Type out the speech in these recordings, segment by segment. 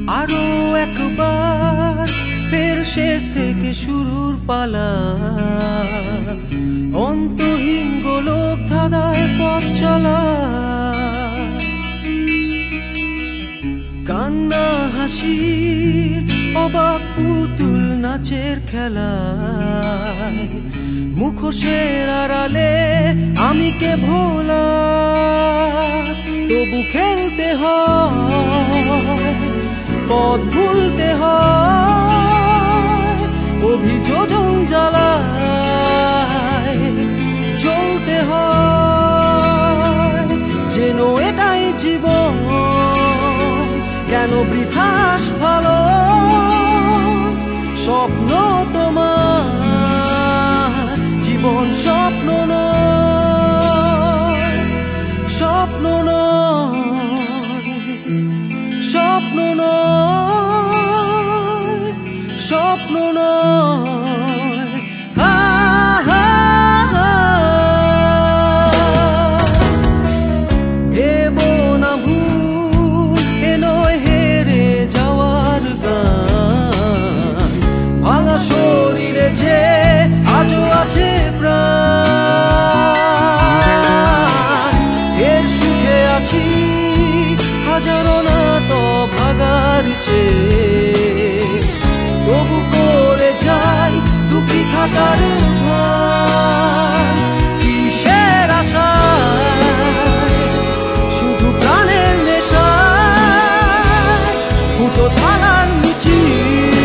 আরো একবার ফের শেষ থেকে শুরুর পালা, অন্তহীন গোলক ধাঁধায় পথ চলা, কান্না হাসির অবাক পুতুল নাচের খেলা, মুখোশের আড়ালে আমি কে ভোলা, তবু খেলতে হয়, পথ ভুলতে হয়, অভিযোজন জ্বালায় চলতে হয়, যেন এটাই জীবন, কেন বৃথাস ভালো স্বপ্ন তোমার, জীবন স্বপ্ন নয়, স্বপ্ন নয়, স্বপ্ন নয়, স্বপ্ন নয়। শরীরে যে আজও আছে প্রাণ, এর সুখে আছি হাজারো না তো ভাগার চেয়ে, তবু করে যাই দুঃখী থাকার ভান, কিসের আশায় শুধু প্রাণের নেশায়, ফুটো থালার মিছিল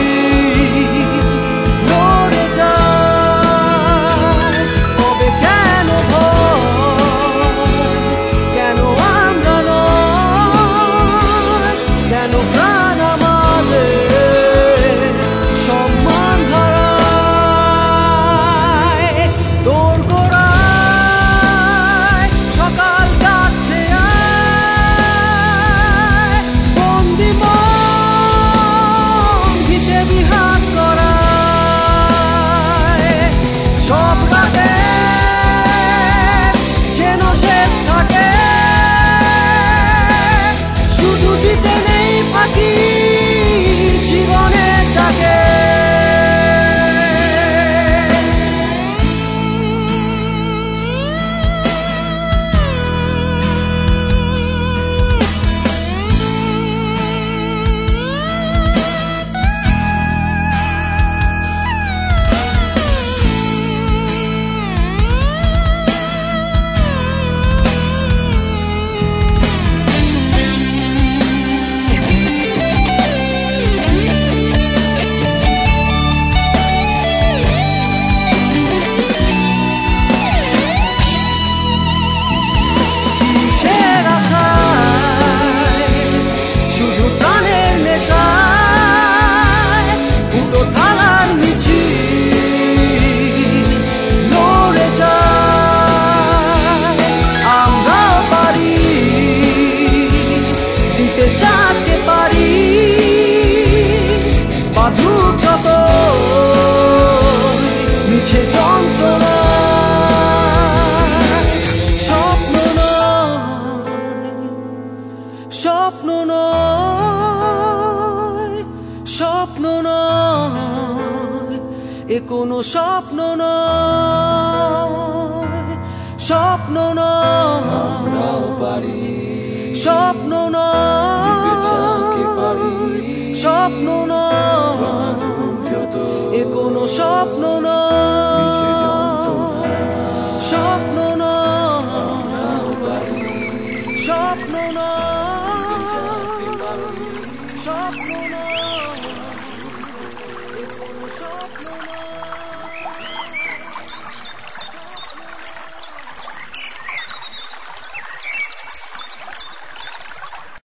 স্বপ্ন নয়, স্বপ্ন নয়, এ কোনো স্বপ্ন নয়, স্বপ্ন নয়।